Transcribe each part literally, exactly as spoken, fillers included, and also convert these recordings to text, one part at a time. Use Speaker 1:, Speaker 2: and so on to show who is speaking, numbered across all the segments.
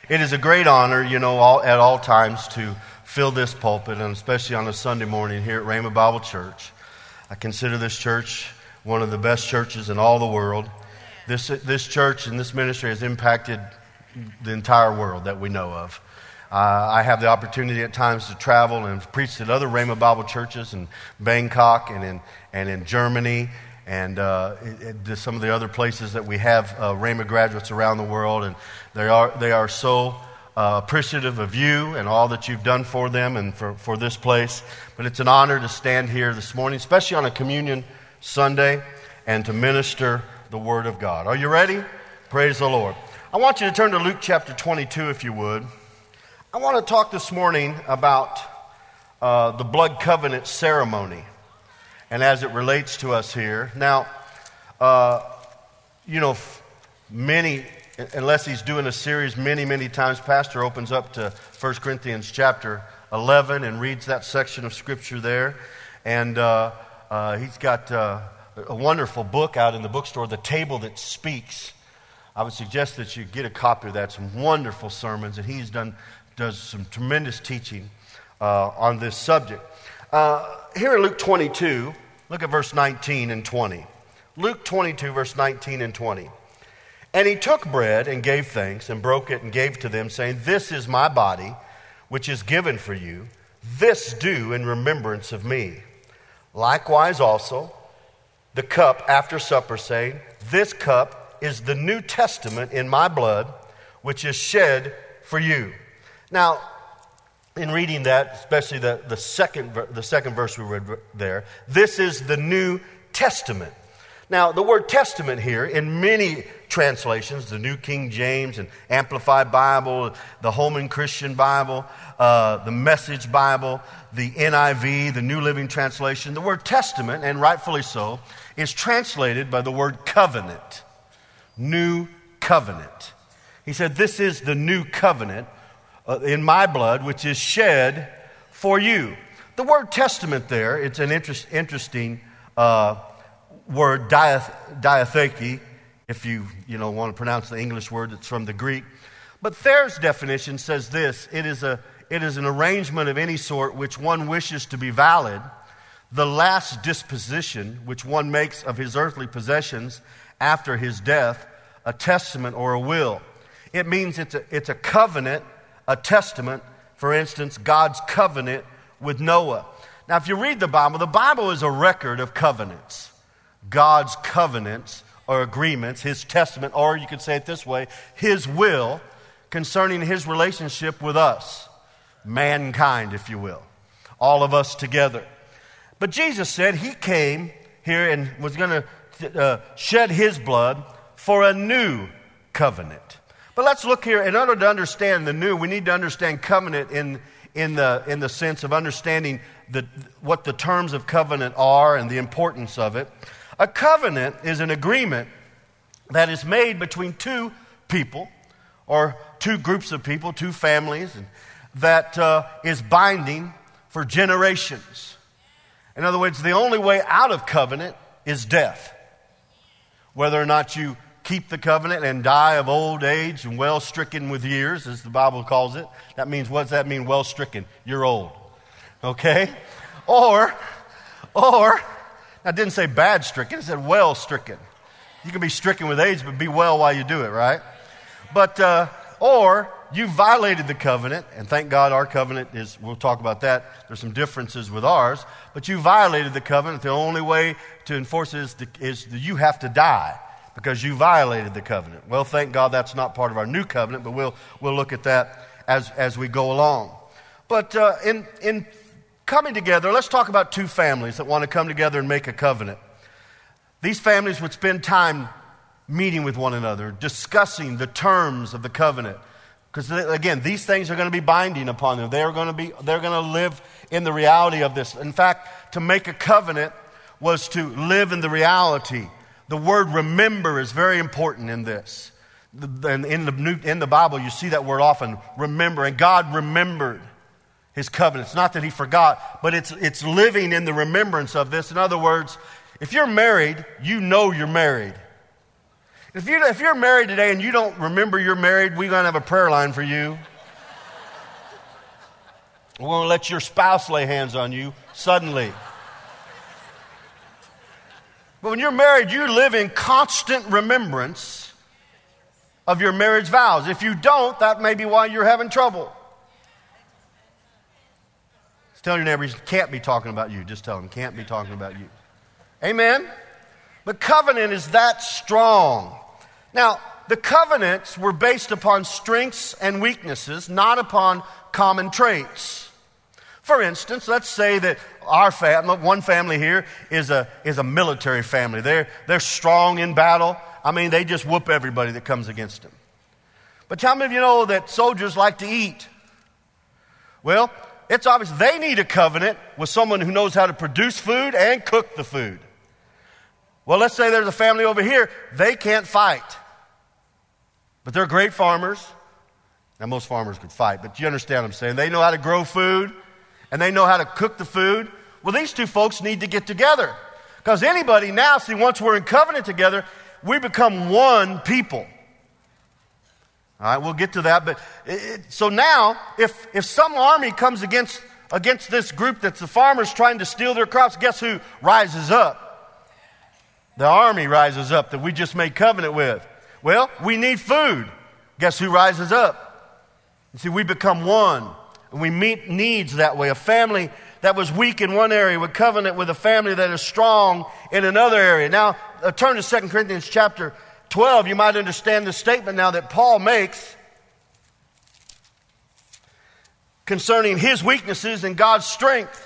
Speaker 1: It is a great honor, you know, all, at all times to fill this pulpit, and especially on a Sunday morning here at Rhema Bible Church. I consider this church one of the best churches in all the world. This, this church and this ministry has impacted the entire world that we know of. Uh, I have the opportunity at times to travel and preach at other Rhema Bible churches in Bangkok and in and in Germany and uh, it, it, some of the other places that we have uh, Rhema graduates around the world, and they are they are so uh, appreciative of you and all that you've done for them and for, for this place. But it's an honor to stand here this morning, especially on a Communion Sunday, and to minister the Word of God. Are you ready? Praise the Lord. I want you to turn to Luke chapter twenty-two, if you would. I want to talk this morning about uh, the blood covenant ceremony and as it relates to us here. Now, uh, you know, many, unless he's doing a series many, many times, Pastor opens up to First Corinthians chapter eleven and reads that section of Scripture there. And uh, uh, he's got uh, a wonderful book out in the bookstore, The Table That Speaks. I would suggest that you get a copy of that. Some wonderful sermons, and he's done does some tremendous teaching uh, on this subject. Uh, here in Luke twenty-two, look at verse nineteen and twenty. Luke twenty-two, verse nineteen and twenty. And he took bread and gave thanks and broke it and gave to them, saying, "This is my body, which is given for you. This do in remembrance of me. Likewise also the cup after supper, saying, This cup is the New Testament in my blood, which is shed for you." Now, in reading that, especially the, the second the second verse we read there, this is the New Testament. Now, the word testament here, in many translations, the New King James and Amplified Bible, the Holman Christian Bible, uh, the Message Bible, the N I V, the New Living Translation, the word testament, and rightfully so, is translated by the word covenant. New covenant. He said, "This is the new covenant in my blood, which is shed for you." The word testament there, it's an interest, interesting uh, word, diath- diatheke, if you you know want to pronounce the English word. It's from the Greek. But Thayer's definition says this: it is a it is an arrangement of any sort which one wishes to be valid, the last disposition which one makes of his earthly possessions after his death, a testament or a will. It means it's a, it's a covenant, a testament. For instance, God's covenant with Noah. Now, if you read the Bible, the Bible is a record of covenants. God's covenants or agreements, His testament, or you could say it this way, His will concerning His relationship with us, mankind, if you will, all of us together. But Jesus said He came here and was going to uh, shed His blood for a new covenant. But let's look here. In order to understand the new, we need to understand covenant in in the in the sense of understanding the, what the terms of covenant are and the importance of it. A covenant is an agreement that is made between two people or two groups of people, two families, and that uh, is binding for generations. In other words, the only way out of covenant is death. Whether or not you keep the covenant and die of old age and well stricken with years, as the Bible calls it. That means, what does that mean, well stricken? You're old. Okay? Or, or, I didn't say bad stricken, it said well stricken. You can be stricken with age, but be well while you do it, right? But, uh, or you violated the covenant, and thank God our covenant is, we'll talk about that, there's some differences with ours, but you violated the covenant. The only way to enforce it is, to, is that you have to die, because you violated the covenant. Well, thank God that's not part of our new covenant, but we'll we'll look at that as, as we go along. But uh, in in coming together, let's talk about two families that want to come together and make a covenant. These families would spend time meeting with one another, discussing the terms of the covenant. Because again, these things are going to be binding upon them. They are going to be they're going to live in the reality of this. In fact, to make a covenant was to live in the reality. The word remember is very important in this. And in the New, in the Bible, you see that word often, remember. And God remembered His covenant. It's not that He forgot, but it's it's living in the remembrance of this. In other words, if you're married, you know you're married. If, you, if you're married today and you don't remember you're married, we're going to have a prayer line for you. We're going to let your spouse lay hands on you suddenly. But when you're married, you live in constant remembrance of your marriage vows. If you don't, that may be why you're having trouble. Just tell your neighbors, can't be talking about you. Just tell them, can't be talking about you. Amen? But covenant is that strong. Now, the covenants were based upon strengths and weaknesses, not upon common traits. For instance, let's say that our family, one family here is a is a military family. They're they're strong in battle. I mean, they just whoop everybody that comes against them. But how many of you know that soldiers like to eat? Well, it's obvious they need a covenant with someone who knows how to produce food and cook the food. Well, let's say there's a family over here. They can't fight, but they're great farmers. Now, most farmers could fight, but you understand what I'm saying. They know how to grow food, and they know how to cook the food. Well, these two folks need to get together. Because anybody now, see, once we're in covenant together, we become one people. All right, we'll get to that. But it, so now, if if some army comes against against this group that's the farmers trying to steal their crops, guess who rises up? The army rises up that we just made covenant with. Well, we need food. Guess who rises up? You see, we become one. And we meet needs that way. A family that was weak in one area would covenant with a family that is strong in another area. Now, uh, turn to Second Corinthians chapter twelve. You might understand the statement now that Paul makes concerning his weaknesses and God's strength.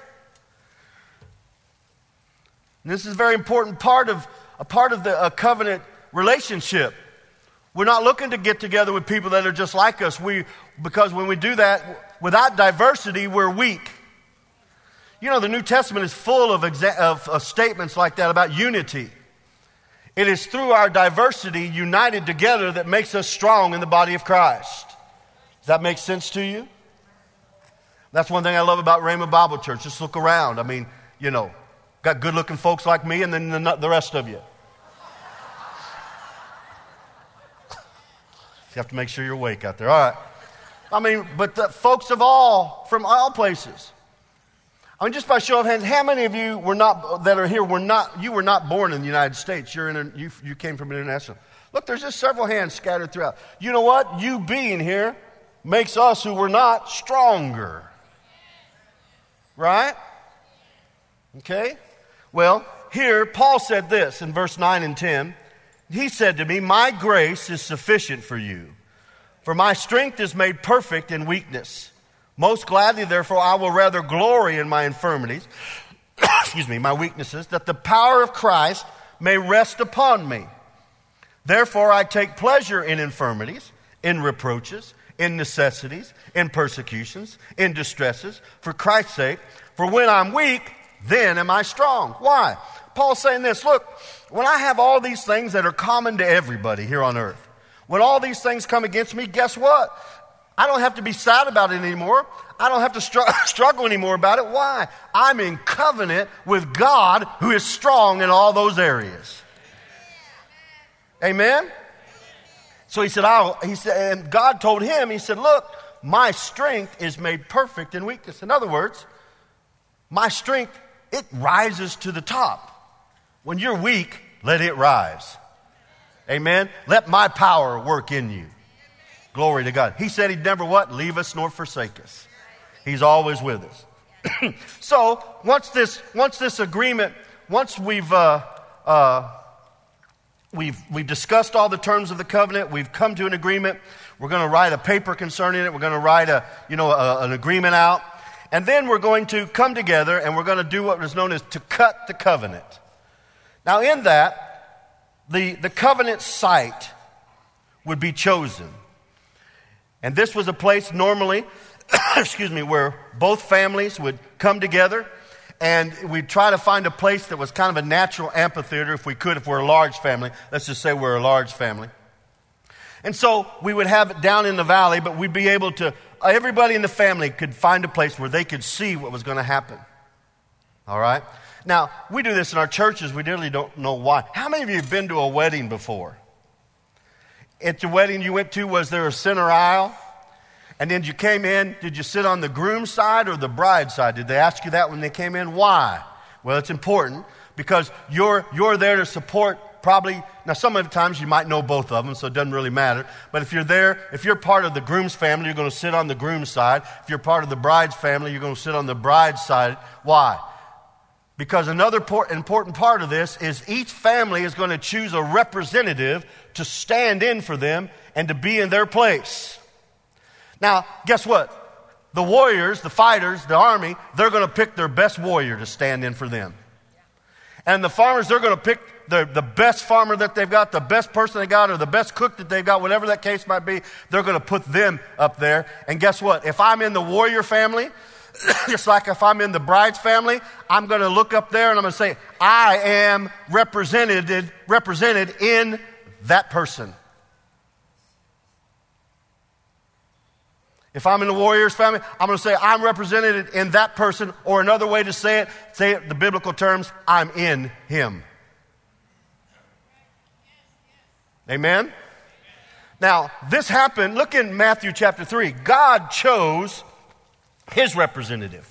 Speaker 1: And this is a very important part of a part of the a covenant relationship. We're not looking to get together with people that are just like us. We because when we do that, without diversity, we're weak. You know, the New Testament is full of, exa- of, of statements like that about unity. It is through our diversity united together that makes us strong in the body of Christ. Does that make sense to you? That's one thing I love about Rhema Bible Church. Just look around. I mean, you know, got good-looking folks like me and then the, the rest of you. You have to make sure you're awake out there. All right. I mean, but the folks of all, from all places. I mean, just by show of hands, how many of you were not, that are here, were not, you were not born in the United States? You're in, you, you came from an international. Look, there's just several hands scattered throughout. You know what? You being here makes us who were not stronger. Right? Okay? Well, here, Paul said this in verse nine and ten. He said to me, "My grace is sufficient for you, for my strength is made perfect in weakness. Most gladly, therefore, I will rather glory in my infirmities, excuse me, my weaknesses, that the power of Christ may rest upon me. Therefore, I take pleasure in infirmities, in reproaches, in necessities, in persecutions, in distresses, for Christ's sake. For when I'm weak, then am I strong." Why? Paul's saying this, look, when I have all these things that are common to everybody here on earth, when all these things come against me, guess what? I don't have to be sad about it anymore. I don't have to str- struggle anymore about it. Why? I'm in covenant with God who is strong in all those areas. Amen? So he said, I'll, he said, and God told him, he said, look, my strength is made perfect in weakness. In other words, my strength, it rises to the top. When you're weak, let it rise. Amen? Let my power work in you. Glory to God. He said he'd never what? Leave us nor forsake us. He's always with us. So, once this, once this agreement, once we've, uh, uh, we've, we've discussed all the terms of the covenant, we've come to an agreement, we're going to write a paper concerning it, we're going to write a, you know, a, an agreement out, and then we're going to come together and we're going to do what is known as to cut the covenant. Now, in that, the, the covenant site would be chosen. And this was a place normally, excuse me, where both families would come together, and we'd try to find a place that was kind of a natural amphitheater if we could, if we're a large family. Let's just say we're a large family. And so we would have it down in the valley, but we'd be able to, everybody in the family could find a place where they could see what was going to happen. All right? Now, we do this in our churches. We really don't know why. How many of you have been to a wedding before? at the wedding you went to, was there a center aisle? And then you came in, did you sit on the groom's side or the bride's side? Did they ask you that when they came in? Why? Well, it's important because you're, you're there to support probably, now some of the times you might know both of them, so it doesn't really matter. But if you're there, if you're part of the groom's family, you're going to sit on the groom's side. If you're part of the bride's family, you're going to sit on the bride's side. Why? Because another important part of this is each family is going to choose a representative to stand in for them and to be in their place. Now, guess what? The warriors, the fighters, the army, they're going to pick their best warrior to stand in for them. And the farmers, they're going to pick the, the best farmer that they've got, the best person they got, or the best cook that they've got, whatever that case might be, they're going to put them up there. And guess what? If I'm in the warrior family, just like if I'm in the bride's family, I'm going to look up there and I'm going to say, I am represented, represented in that person. If I'm in the warrior's family, I'm going to say, I'm represented in that person, or another way to say it, say it in the biblical terms, I'm in him. Amen? Now, this happened, look in Matthew chapter three. God chose his representative.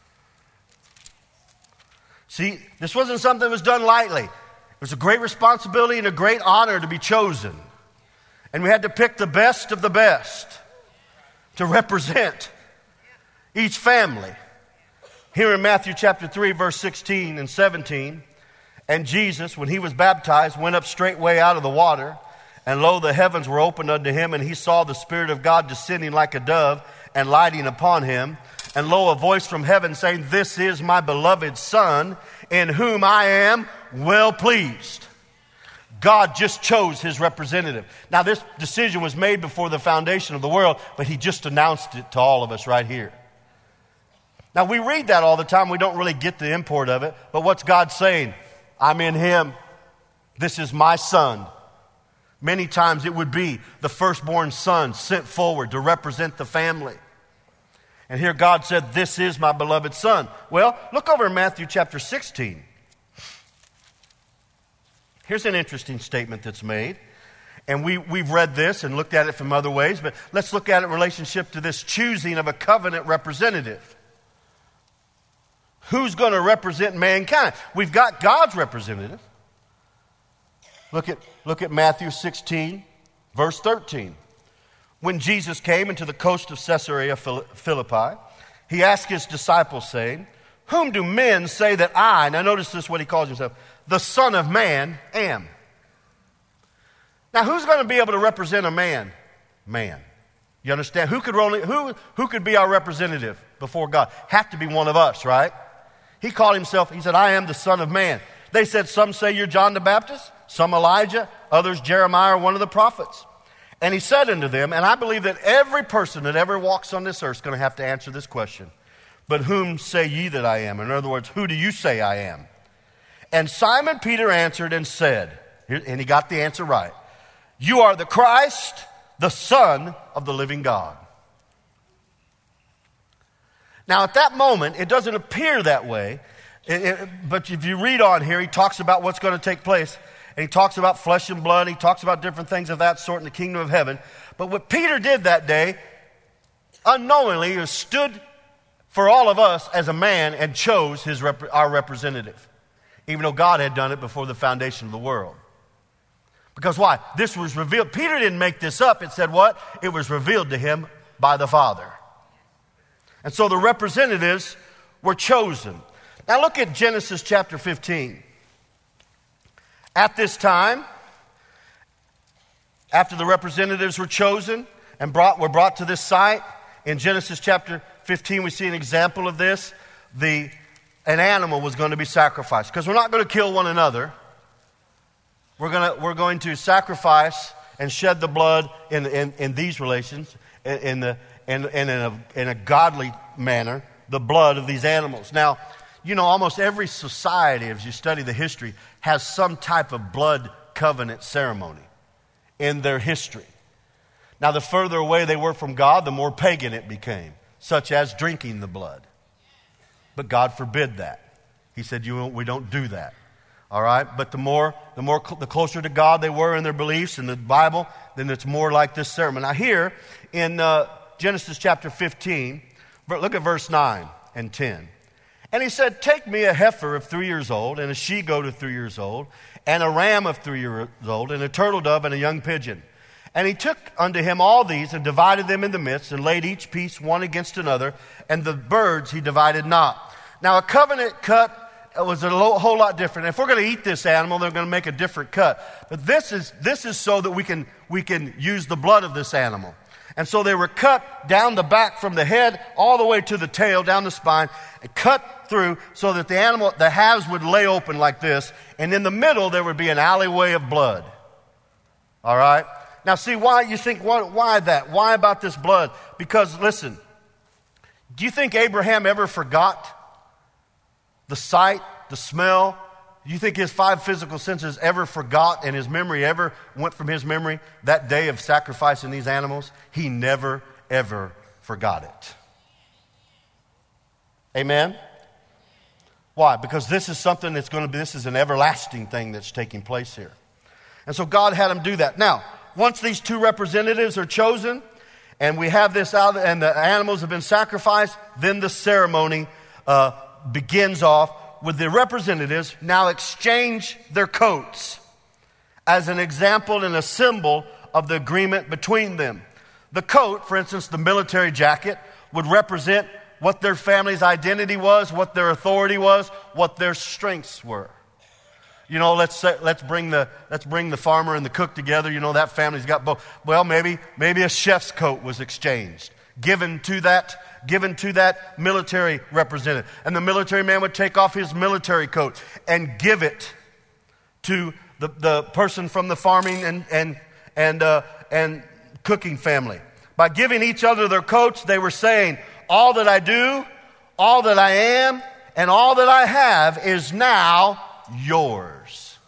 Speaker 1: See, this wasn't something that was done lightly. It was a great responsibility and a great honor to be chosen. And we had to pick the best of the best to represent each family. Here in Matthew chapter three, verse sixteen and seventeen, and Jesus, when he was baptized, went up straightway out of the water, and lo, the heavens were opened unto him, and he saw the Spirit of God descending like a dove and lighting upon him. And lo, a voice from heaven saying, This is my beloved Son, in whom I am well pleased. God just chose his representative. Now, this decision was made before the foundation of the world, but he just announced it to all of us right here. Now, we read that all the time. We don't really get the import of it. But what's God saying? I'm in him. This is my son. Many times it would be the firstborn son sent forward to represent the family. And here God said, This is my beloved son. Well, look over in Matthew chapter sixteen. Here's an interesting statement that's made. And we, we've read this and looked at it from other ways, but let's look at it in relationship to this choosing of a covenant representative. Who's going to represent mankind? We've got God's representative. Look at, look at Matthew sixteen, verse thirteen. When Jesus came into the coast of Caesarea Philippi, he asked his disciples, saying, Whom do men say that I, now notice this, what he calls himself, the Son of Man, am? Now, who's going to be able to represent a man? Man. You understand? Who could, only, who, who could be our representative before God? Have to be one of us, right? He called himself, he said, I am the Son of Man. They said, some say you're John the Baptist, some Elijah, others Jeremiah or one of the prophets. And he said unto them, and I believe that every person that ever walks on this earth is going to have to answer this question. But whom say ye that I am? In other words, who do you say I am? And Simon Peter answered and said, and he got the answer right, You are the Christ, the Son of the living God. Now at that moment, it doesn't appear that way, it, it, but if you read on here, he talks about what's going to take place. And he talks about flesh and blood. He talks about different things of that sort in the kingdom of heaven. But what Peter did that day, unknowingly, was stood for all of us as a man and chose his rep- our representative. Even though God had done it before the foundation of the world. Because why? This was revealed. Peter didn't make this up. It said what? It was revealed to him by the Father. And so the representatives were chosen. Now look at Genesis chapter fifteen. At this time, after the representatives were chosen and brought, were brought to this site, in Genesis chapter fifteen, we see an example of this. The, an animal was going to be sacrificed. Because we're not going to kill one another. We're going to, we're going to sacrifice and shed the blood in, in, in these relations, in, in, the, in, in, a, in a godly manner, the blood of these animals. Now, you know, almost every society, as you study the history, has some type of blood covenant ceremony in their history. Now, the further away they were from God, the more pagan it became, such as drinking the blood. But God forbid that. He said, you, we don't do that. All right? But the more, the more, the closer to God they were in their beliefs in the Bible, then it's more like this ceremony. Now here in uh, Genesis chapter fifteen, look at verse nine and ten. And he said, take me a heifer of three years old, and a she-goat of three years old, and a ram of three years old, and a turtle dove, and a young pigeon. And he took unto him all these, and divided them in the midst, and laid each piece one against another, and the birds he divided not. Now a covenant cut was a whole lot different. If we're going to eat this animal, they're going to make a different cut. But this is this is so that we can we can use the blood of this animal. And so they were cut down the back from the head all the way to the tail, down the spine, and cut through so that the animal, the halves would lay open like this. And in the middle, there would be an alleyway of blood. All right? Now, see, why you think, why, why that? Why about this blood? Because, listen, do you think Abraham ever forgot the sight, the smell? Do you think his five physical senses ever forgot, and his memory ever went from his memory that day of sacrificing these animals? He never, ever forgot it. Amen? Why? Because this is something that's going to be, this is an everlasting thing that's taking place here. And so God had him do that. Now, once these two representatives are chosen, and we have this out, and the animals have been sacrificed, then the ceremony uh, begins off with the representatives now exchange their coats as an example and a symbol of the agreement between them. The coat, for instance, the military jacket, would represent what their family's identity was, what their authority was, what their strengths were. You know, let's say, let's bring the let's bring the farmer and the cook together. You know, that family's got both. Well, maybe maybe a chef's coat was exchanged, given to that given to that military representative, and the military man would take off his military coat and give it to the, the person from the farming and and and uh, and cooking family. By giving each other their coats, they were saying, "All that I do, all that I am, and all that I have is now yours.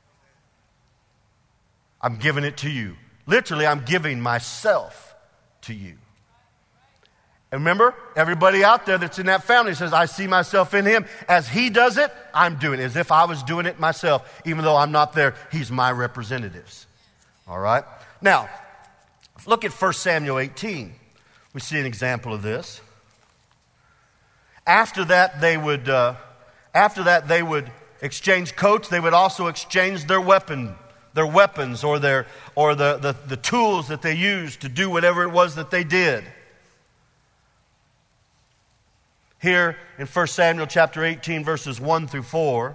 Speaker 1: I'm giving it to you." Literally, I'm giving myself to you. And remember, everybody out there that's in that family says, I see myself in him. As he does it, I'm doing it. As if I was doing it myself. Even though I'm not there, he's my representatives. All right? Now, look at First Samuel eighteen. We see an example of this. After that, they would, uh, after that, they would exchange coats. They would also exchange their weapon, their weapons or their or the, the, the tools that they used to do whatever it was that they did. Here in First Samuel chapter eighteen, verses one through four,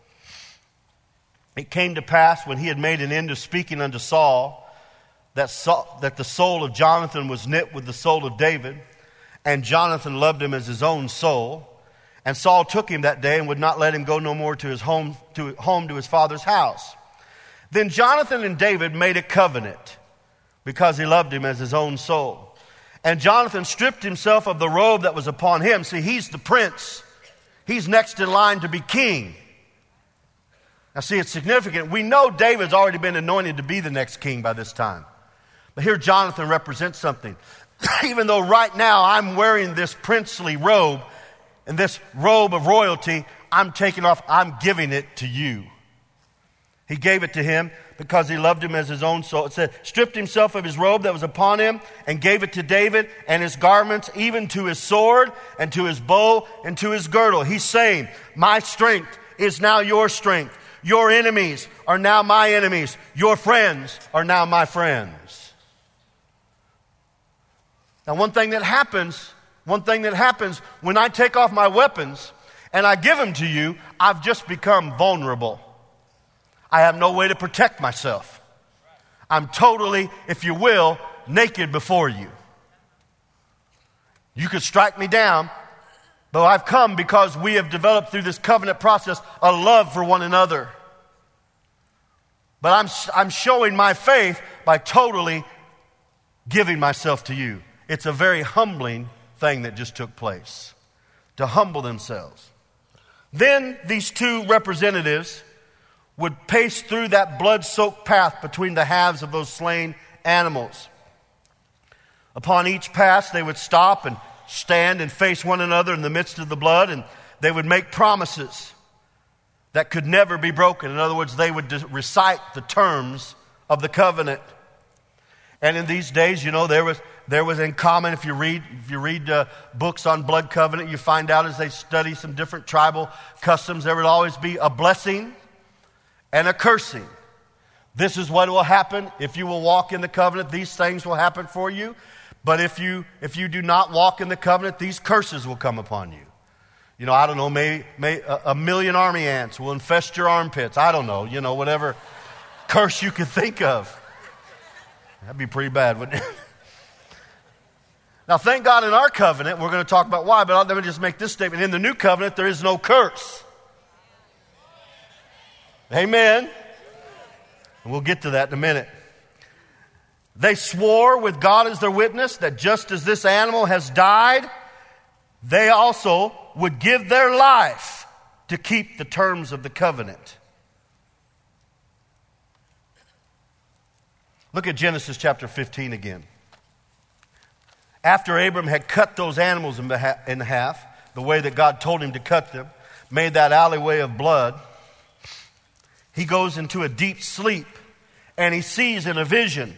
Speaker 1: it came to pass when he had made an end of speaking unto Saul, that Saul, that the soul of Jonathan was knit with the soul of David, and Jonathan loved him as his own soul. And Saul took him that day and would not let him go no more to his home to home to his father's house. Then Jonathan and David made a covenant because he loved him as his own soul. And Jonathan stripped himself of the robe that was upon him. See, he's the prince. He's next in line to be king. Now see, it's significant. We know David's already been anointed to be the next king by this time. But here Jonathan represents something. Even though right now I'm wearing this princely robe and this robe of royalty, I'm taking off, I'm giving it to you. He gave it to him because he loved him as his own soul. It said, stripped himself of his robe that was upon him and gave it to David and his garments, even to his sword and to his bow and to his girdle. He's saying, my strength is now your strength. Your enemies are now my enemies. Your friends are now my friends. Now, one thing that happens, one thing that happens when I take off my weapons and I give them to you, I've just become vulnerable. I have no way to protect myself. I'm totally, if you will, naked before you. You could strike me down, but I've come because we have developed through this covenant process a love for one another. But I'm, I'm showing my faith by totally giving myself to you. It's a very humbling thing that just took place, to humble themselves. Then these two representatives would pace through that blood-soaked path between the halves of those slain animals. Upon each pass, they would stop and stand and face one another in the midst of the blood, and they would make promises. that could never be broken. In other words, they would recite the terms of the covenant. And in these days, you know, there was there was in common, if you read if you read uh, books on blood covenant, you find out as they study some different tribal customs, there would always be a blessing and a cursing. This is what will happen if you will walk in the covenant. These things will happen for you. But if you if you do not walk in the covenant, these curses will come upon you. You know, I don't know, may, may a, a million army ants will infest your armpits. I don't know, you know, whatever curse you could think of. That'd be pretty bad, wouldn't it? Now, thank God in our covenant, we're going to talk about why, but let me just make this statement. In the new covenant, there is no curse. Amen. And we'll get to that in a minute. They swore with God as their witness that just as this animal has died, they also would give their life to keep the terms of the covenant. Look at Genesis chapter fifteen again. After Abram had cut those animals in half, the way that God told him to cut them, made that alleyway of blood, he goes into a deep sleep and he sees in a vision.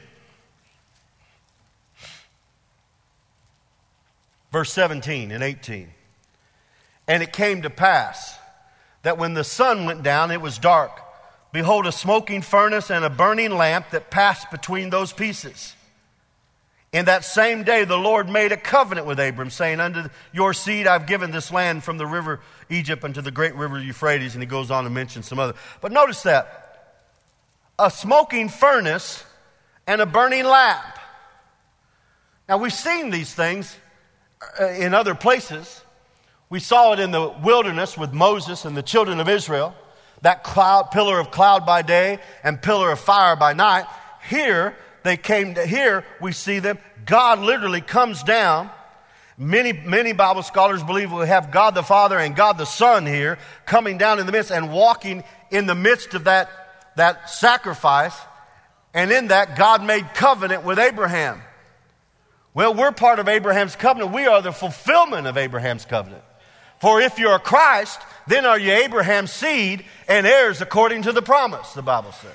Speaker 1: Verse seventeen and eighteen. And it came to pass that when the sun went down, it was dark. Behold, a smoking furnace and a burning lamp that passed between those pieces. In that same day, the Lord made a covenant with Abram, saying, unto your seed I've given this land from the river Egypt unto the great river Euphrates. And he goes on to mention some other. But notice that. A smoking furnace and a burning lamp. Now, we've seen these things in other places. We saw it in the wilderness with Moses and the children of Israel. That cloud, pillar of cloud by day and pillar of fire by night. Here, they came to here, we see them. God literally comes down. Many, many Bible scholars believe we have God the Father and God the Son here coming down in the midst and walking in the midst of that, that sacrifice. And in that, God made covenant with Abraham. Well, we're part of Abraham's covenant. We are the fulfillment of Abraham's covenant. For if you're Christ, then are you Abraham's seed and heirs according to the promise, the Bible says.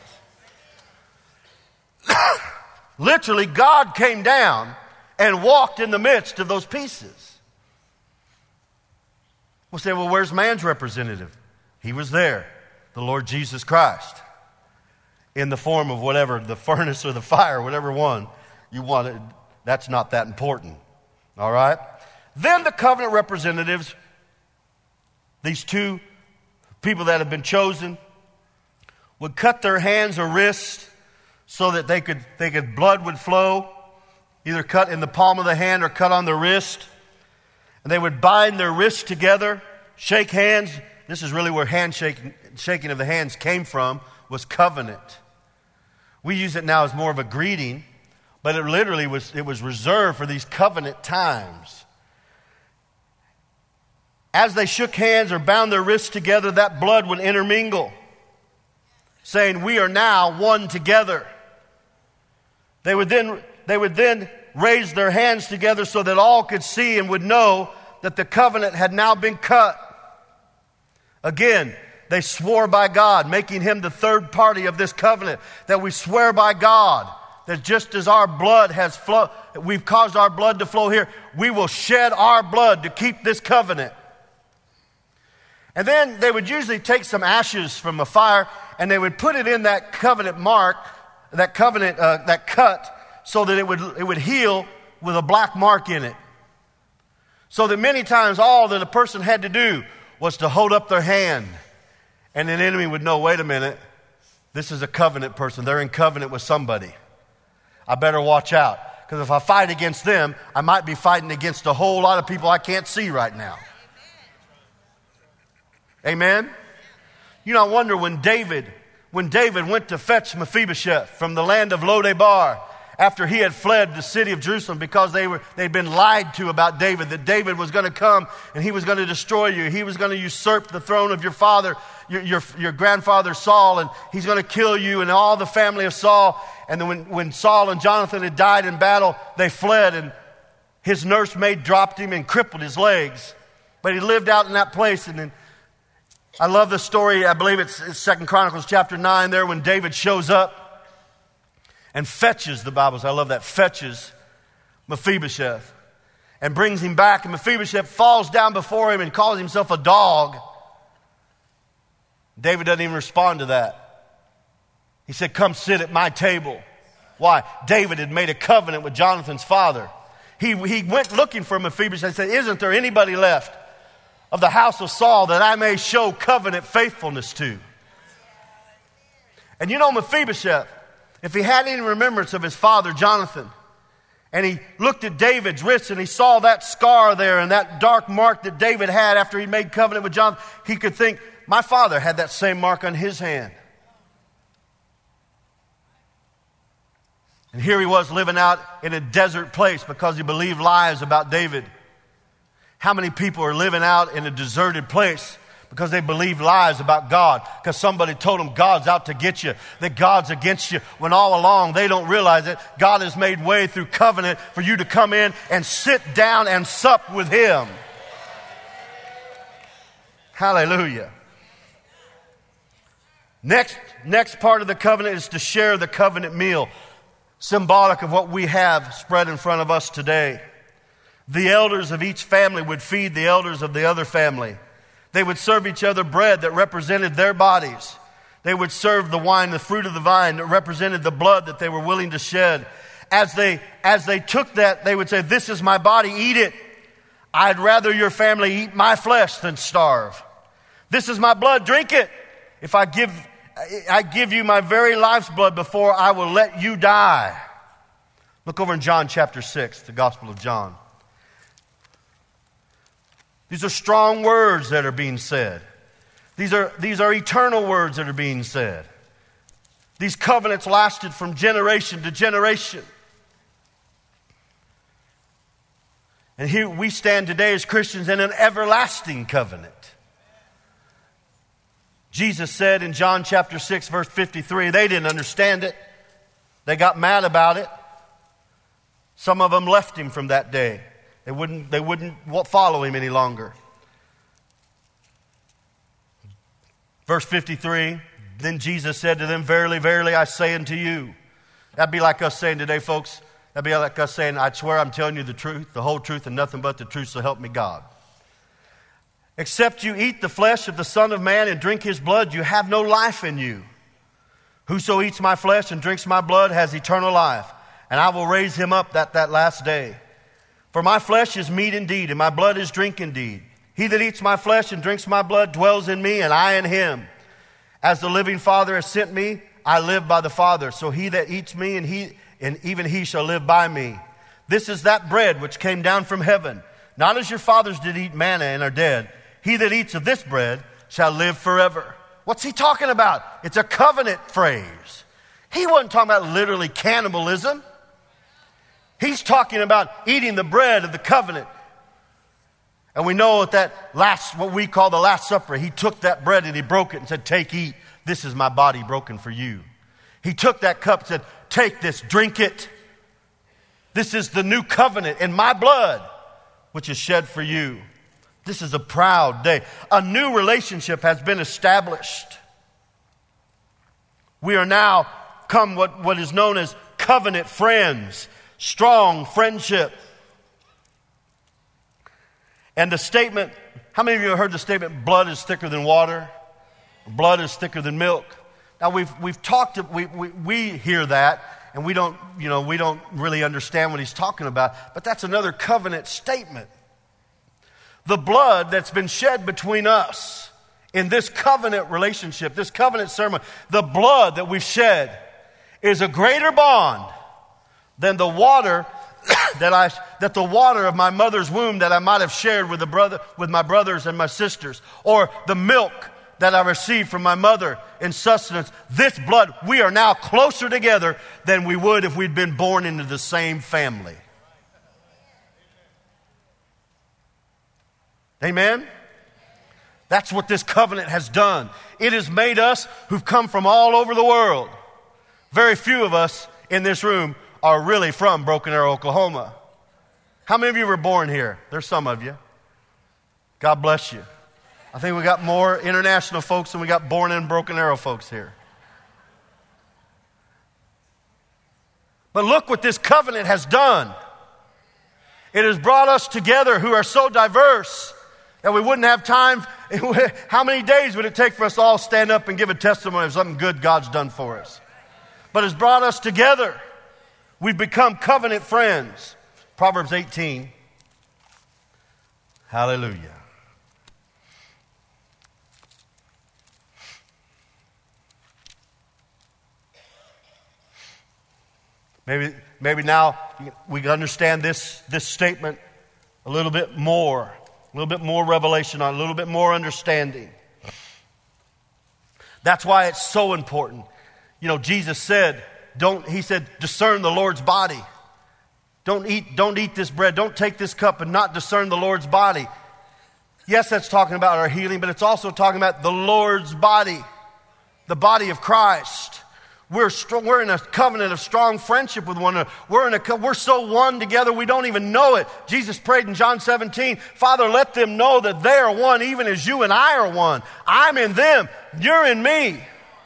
Speaker 1: Literally, God came down and walked in the midst of those pieces. We'll say, well, where's man's representative? He was there, the Lord Jesus Christ, in the form of whatever, the furnace or the fire, whatever one you wanted. That's not that important. All right? Then the covenant representatives, these two people that have been chosen, would cut their hands or wrists so that they could, they could, blood would flow, either cut in the palm of the hand or cut on the wrist. And they would bind their wrists together, shake hands. This is really where handshaking, shaking of the hands came from, was covenant. We use it now as more of a greeting, but it literally was, it was reserved for these covenant times. As they shook hands or bound their wrists together, that blood would intermingle, saying, we are now one together. They would then, they would then raise their hands together so that all could see and would know that the covenant had now been cut. Again, they swore by God, making him the third party of this covenant, that we swear by God that just as our blood has flowed, we've caused our blood to flow here, we will shed our blood to keep this covenant. And then they would usually take some ashes from a fire and they would put it in that covenant mark, that covenant, uh, that cut, so that it would, it would heal with a black mark in it. So that many times all that a person had to do was to hold up their hand, and an enemy would know, wait a minute, this is a covenant person. They're in covenant with somebody. I better watch out, because if I fight against them, I might be fighting against a whole lot of people I can't see right now. Amen? You know, I wonder when David, when David went to fetch Mephibosheth from the land of Lo-debar, after he had fled the city of Jerusalem because they were, they'd been lied to about David, that David was going to come and he was going to destroy you. He was going to usurp the throne of your father, your, your, your grandfather Saul, and he's going to kill you and all the family of Saul. And then when, when Saul and Jonathan had died in battle, they fled, and his nursemaid dropped him and crippled his legs. But he lived out in that place, and then I love the story, I believe it's, it's Second Chronicles chapter nine there, when David shows up and fetches, the Bible says, I love that, fetches Mephibosheth and brings him back. And Mephibosheth falls down before him and calls himself a dog. David doesn't even respond to that. He said, come sit at my table. Why? David had made a covenant with Jonathan's father. He, he went looking for Mephibosheth and said, isn't there anybody left of the house of Saul that I may show covenant faithfulness to? And you know Mephibosheth, if he had any remembrance of his father Jonathan, and he looked at David's wrist and he saw that scar there and that dark mark that David had after he made covenant with Jonathan, he could think, my father had that same mark on his hand. And here he was living out in a desert place because he believed lies about David. How many people are living out in a deserted place because they believe lies about God? Because somebody told them God's out to get you, that God's against you, when all along they don't realize it. God has made way through covenant for you to come in and sit down and sup with Him. Hallelujah. Next, next part of the covenant is to share the covenant meal, symbolic of what we have spread in front of us today. The elders of each family would feed the elders of the other family. They would serve each other bread that represented their bodies. They would serve the wine, the fruit of the vine, that represented the blood that they were willing to shed. As they, as they took that, they would say, this is my body, eat it. I'd rather your family eat my flesh than starve. This is my blood, drink it. If I give, I give you my very life's blood before I will let you die. Look over in John chapter six, the Gospel of John. These are strong words that are being said. These are, these are eternal words that are being said. These covenants lasted from generation to generation. And here we stand today as Christians in an everlasting covenant. Jesus said in John chapter six, verse fifty-three, they didn't understand it. They got mad about it. Some of them left Him from that day. They wouldn't, they wouldn't follow Him any longer. Verse fifty-three, then Jesus said to them, verily, verily, I say unto you. That'd be like us saying today, folks, that'd be like us saying, I swear I'm telling you the truth, the whole truth, and nothing but the truth, so help me God. Except you eat the flesh of the Son of Man and drink His blood, you have no life in you. Whoso eats my flesh and drinks my blood has eternal life, and I will raise him up at that last day. For my flesh is meat indeed, and my blood is drink indeed. He that eats my flesh and drinks my blood dwells in me, and I in him. As the living Father has sent me, I live by the Father. So he that eats me, and he and even he shall live by me. This is that bread which came down from heaven, not as your fathers did eat manna and are dead. He that eats of this bread shall live forever. What's he talking about? It's a covenant phrase. He wasn't talking about literally cannibalism. He's talking about eating the bread of the covenant. And we know at that last, what we call the Last Supper, He took that bread and He broke it and said, take, eat. This is my body broken for you. He took that cup and said, take this, drink it. This is the new covenant in my blood, which is shed for you. This is a proud day. A new relationship has been established. We are now come what, what is known as covenant friends. Strong friendship. And the statement, how many of you have heard the statement, blood is thicker than water? Blood is thicker than milk. Now we've we've talked, we, we, we hear that, and we don't, you know, we don't really understand what he's talking about, but that's another covenant statement. The blood that's been shed between us in this covenant relationship, this covenant ceremony, the blood that we've shed is a greater bond than the water that I that the water of my mother's womb that I might have shared with the brother with my brothers and my sisters, or the milk that I received from my mother in sustenance. This blood, we are now closer together than we would if we'd been born into the same family. Amen? That's what this covenant has done. It has made us who've come from all over the world. Very few of us in this room are really from Broken Arrow, Oklahoma. How many of you were born here? There's some of you. God bless you. I think we got more international folks than we got born in Broken Arrow folks here. But look what this covenant has done. It has brought us together who are so diverse that we wouldn't have time. How many days would it take for us to all stand up and give a testimony of something good God's done for us? But it's brought us together. We've become covenant friends. Proverbs eighteen. Hallelujah. Maybe, maybe now we understand this, this statement a little bit more, a little bit more revelation on, a little bit more understanding. That's why it's so important. You know, Jesus said, don't, he said, discern the Lord's body. Don't eat, don't eat this bread. Don't take this cup and not discern the Lord's body. Yes, that's talking about our healing, but it's also talking about the Lord's body, the body of Christ. We're strong, we're in a covenant of strong friendship with one another. We're in a we're so one together we don't even know it. Jesus prayed in John seventeen, Father, let them know that they are one, even as you and I are one. I'm in them, you're in me.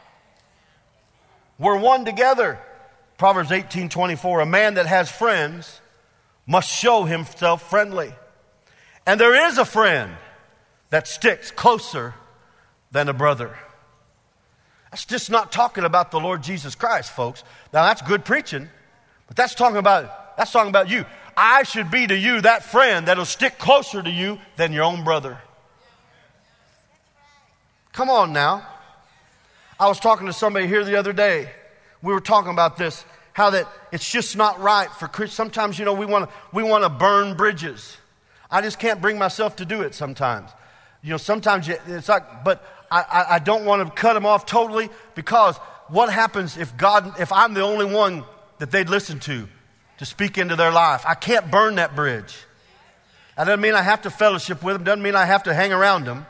Speaker 1: We're one together. Proverbs eighteen twenty-four, a man that has friends must show himself friendly. And there is a friend that sticks closer than a brother. That's just not talking about the Lord Jesus Christ, folks. Now that's good preaching, but that's talking about that's talking about you. I should be to you that friend that'll stick closer to you than your own brother. Come on now. I was talking to somebody here the other day. We were talking about this, how that it's just not right for Christians. Sometimes, you know, we want to we want to burn bridges. I just can't bring myself to do it sometimes. You know, sometimes it's like, but I, I don't want to cut them off totally, because what happens if God, if I'm the only one that they'd listen to, to speak into their life? I can't burn that bridge. That doesn't mean I have to fellowship with them. Doesn't mean I have to hang around them.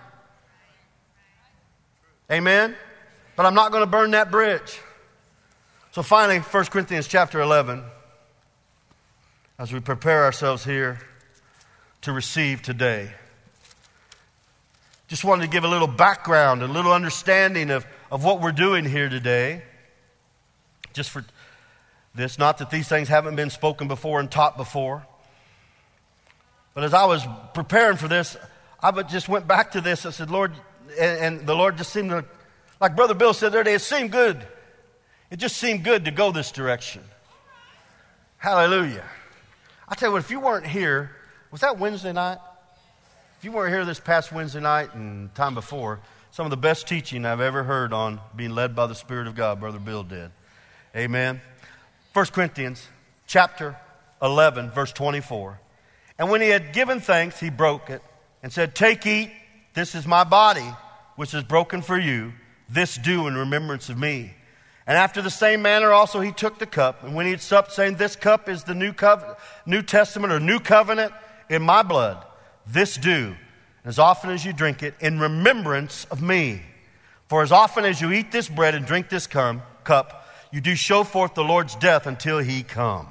Speaker 1: Amen? But I'm not going to burn that bridge. So finally, First Corinthians chapter eleven, as we prepare ourselves here to receive today. Just wanted to give a little background, a little understanding of, of what we're doing here today. Just for this, not that these things haven't been spoken before and taught before. But as I was preparing for this, I just went back to this. I said, Lord, and, and the Lord just seemed to, like Brother Bill said the other day, it seemed good. It just seemed good to go this direction. Hallelujah. I tell you what, if you weren't here, was that Wednesday night? If you weren't here this past Wednesday night and time before, some of the best teaching I've ever heard on being led by the Spirit of God, Brother Bill did. Amen. First Corinthians chapter eleven, verse twenty-four. And when he had given thanks, he broke it and said, take, eat, this is my body, which is broken for you. This do in remembrance of me. And after the same manner also he took the cup, and when he had supped, saying, this cup is the new, co- new testament or new covenant in my blood. This do, as often as you drink it, in remembrance of me. For as often as you eat this bread and drink this cum, cup, you do show forth the Lord's death until he come.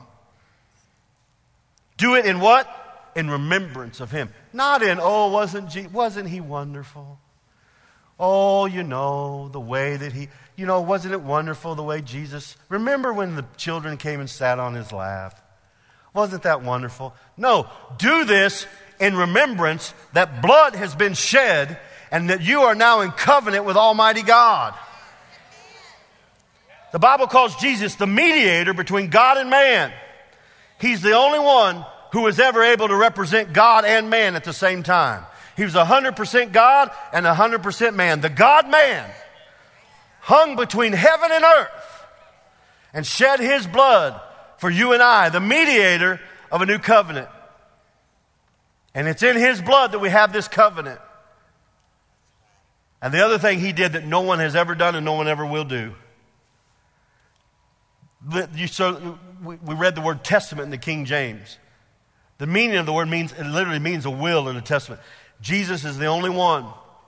Speaker 1: Do it in what? In remembrance of him. Not in, oh, wasn't, G- wasn't he wonderful? Oh, you know, the way that he, you know, wasn't it wonderful the way Jesus, remember when the children came and sat on his lap? Wasn't that wonderful? No, do this in remembrance that blood has been shed and that you are now in covenant with Almighty God. The Bible calls Jesus the mediator between God and man. He's the only one who was ever able to represent God and man at the same time. He was one hundred percent God and one hundred percent man. The God-man hung between heaven and earth and shed his blood for you and I, the mediator of a new covenant. And it's in his blood that we have this covenant. And the other thing he did that no one has ever done and no one ever will do. You, so, we read the word testament in the King James. The meaning of the word means, it literally means a will in a testament. Jesus is the only one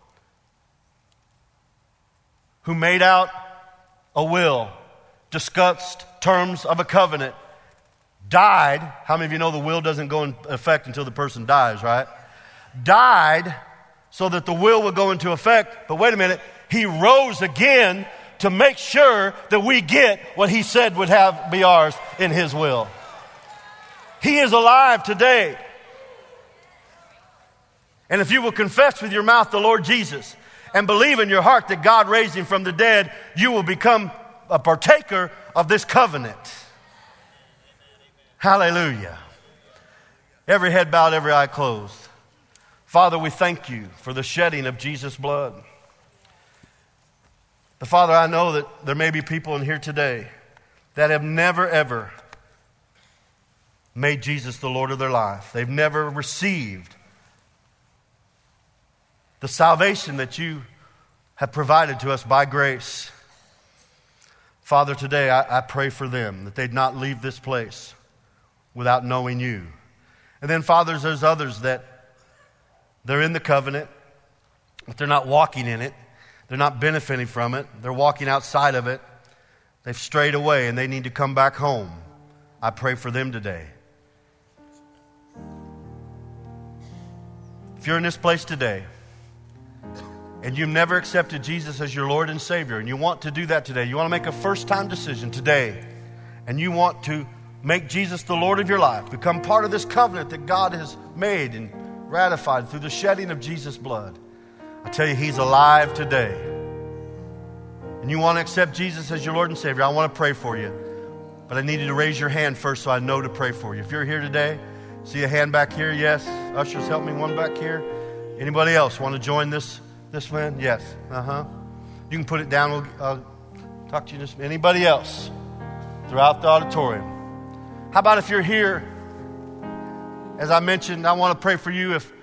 Speaker 1: who made out a will, discussed terms of a covenant, died. How many of you know the will doesn't go in effect until the person dies, right? Died so that the will would go into effect. But wait a minute, he rose again to make sure that we get what he said would have be ours in his will. He is alive today. And if you will confess with your mouth the Lord Jesus and believe in your heart that God raised him from the dead, you will become a partaker of this covenant. Hallelujah. Every head bowed, every eye closed. Father, we thank you for the shedding of Jesus' blood. But Father, I know that there may be people in here today that have never, ever made Jesus the Lord of their life. They've never received the salvation that you have provided to us by grace. Father, today I, I pray for them that they'd not leave this place without knowing you. And then, Father, there's others that they're in the covenant, but they're not walking in it. They're not benefiting from it. They're walking outside of it. They've strayed away and they need to come back home. I pray for them today. If you're in this place today and you've never accepted Jesus as your Lord and Savior, and you want to do that today, you want to make a first-time decision today, and you want to make Jesus the Lord of your life, become part of this covenant that God has made and ratified through the shedding of Jesus' blood, I tell you, he's alive today. And you want to accept Jesus as your Lord and Savior, I want to pray for you. But I need you to raise your hand first so I know to pray for you. If you're here today, see a hand back here? Yes. Ushers, help me. One back here. Anybody else want to join this this man? Yes. Uh-huh. You can put it down. We'll uh, talk to you just. Anybody else throughout the auditorium? How about if you're here? As I mentioned, I want to pray for you if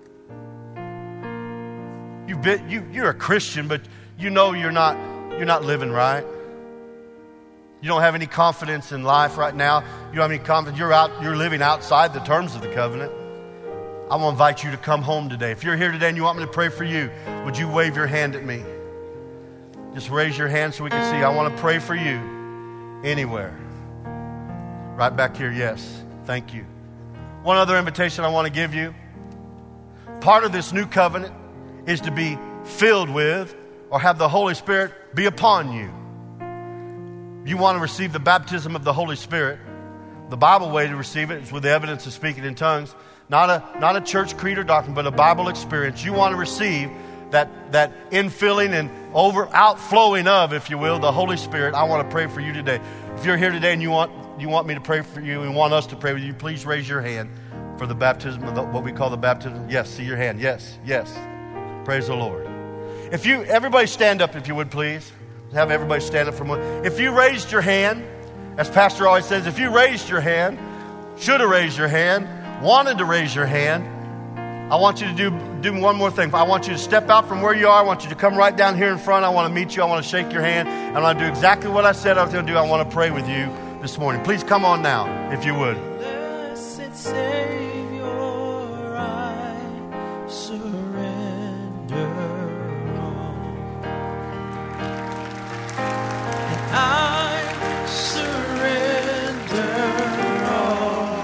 Speaker 1: you've been, you, you're a Christian, but you know you're not, you're not living right. You don't have any confidence in life right now. You don't have any confidence. You're out, you're living outside the terms of the covenant. I want to invite you to come home today. If you're here today and you want me to pray for you, would you wave your hand at me? Just raise your hand so we can see. I want to pray for you anywhere. Right back here, yes. Thank you. One other invitation I want to give you. Part of this new covenant is to be filled with or have the Holy Spirit be upon you. You want to receive the baptism of the Holy Spirit. The Bible way to receive it is with the evidence of speaking in tongues. Not a, not a church creed or doctrine, but a Bible experience. You want to receive that, that infilling and over outflowing of, if you will, the Holy Spirit. I want to pray for you today. If you're here today and you want you want me to pray for you and want us to pray with you, please raise your hand for the baptism of the, what we call the baptism. Yes, see your hand. Yes, yes. Praise the Lord. If you, everybody stand up if you would, please. Have everybody stand up for a moment. If you raised your hand, as Pastor always says, if you raised your hand, should have raised your hand, wanted to raise your hand, I want you to do, do one more thing. I want you to step out from where you are. I want you to come right down here in front. I want to meet you. I want to shake your hand. I want to do exactly what I said I was going to do. I want to pray with you this morning. Please come on now, if you would.
Speaker 2: Blessed Savior, I surrender all. And I surrender all.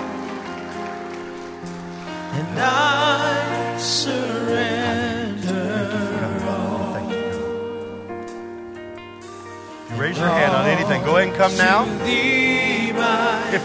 Speaker 2: And I surrender all.
Speaker 1: Thank you. If you raise your hand on anything, go ahead and come now. If,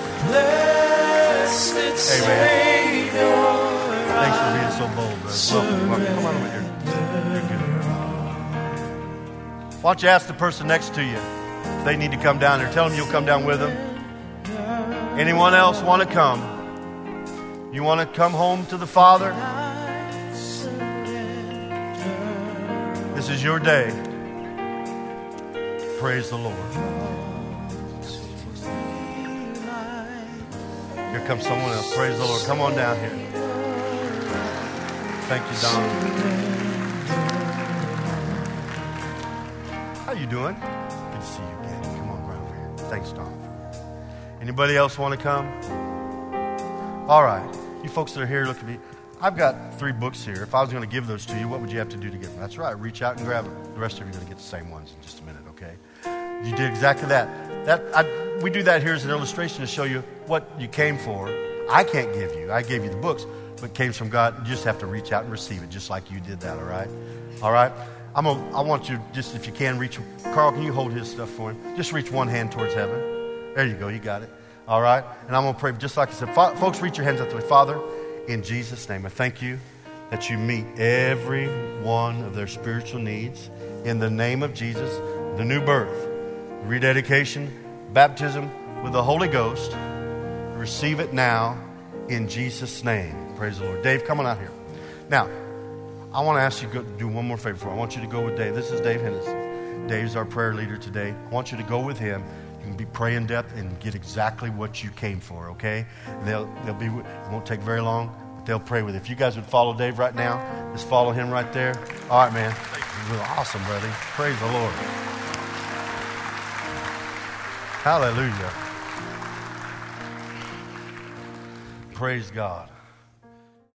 Speaker 1: Amen. Thanks for being so bold, brother. Welcome, welcome. Come on over here. You're good. Why don't you ask the person next to you if they need to come down there? Tell them you'll come down with them. Anyone else want to come? You want to come home to the Father? This is your day. Praise the Lord. Here comes someone else. Praise the Lord. Come on down here. Thank you, Don. How you doing? Good to see you again. Come on right over here. Thanks, Don. Anybody else want to come? All right. You folks that are here, look at me. I've got three books here. If I was going to give those to you, what would you have to do to get them? That's right. Reach out and grab them. The rest of you are going to get the same ones in just a minute, okay? You did exactly that. That I, we do that here as an illustration to show you what you came for. I can't give you. I gave you the books. but came from God. You just have to reach out and receive it, just like you did that, all right? All right? I'm gonna, I want you, just if you can, reach. Carl, can you hold his stuff for him? Just reach one hand towards heaven. There you go. You got it. All right? And I'm going to pray just like I said. Fa- folks, reach your hands out the way. Father, in Jesus' name, I thank you that you meet every one of their spiritual needs. In the name of Jesus, the new birth, rededication, baptism with the Holy Ghost. Receive it now in Jesus' name. Praise the Lord. Dave, come on out here. Now, I want to ask you to go, do one more favor for me. I want you to go with Dave. This is Dave Henderson. Dave's our prayer leader today. I want you to go with him. You can be pray in depth and get exactly what you came for, okay? They'll, they'll be, it won't take very long, but they'll pray with you. If you guys would follow Dave right now, just follow him right there. All right, man. You're awesome, buddy. Praise the Lord. Hallelujah. Praise God.